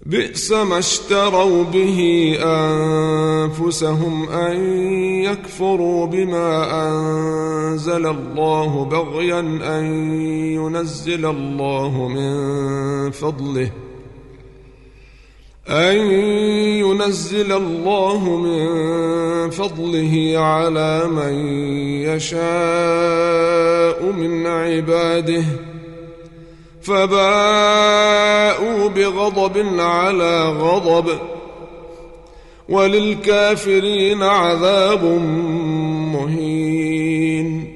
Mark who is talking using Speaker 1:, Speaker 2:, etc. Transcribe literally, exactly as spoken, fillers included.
Speaker 1: بئس ما اشتروا به أنفسهم أن يكفروا بما أنزل الله بغيا أن ينزل الله من فضله أن ينزل الله من فضله على من يشاء من عباده فباءوا بغضب على غضب وللكافرين عذاب مهين.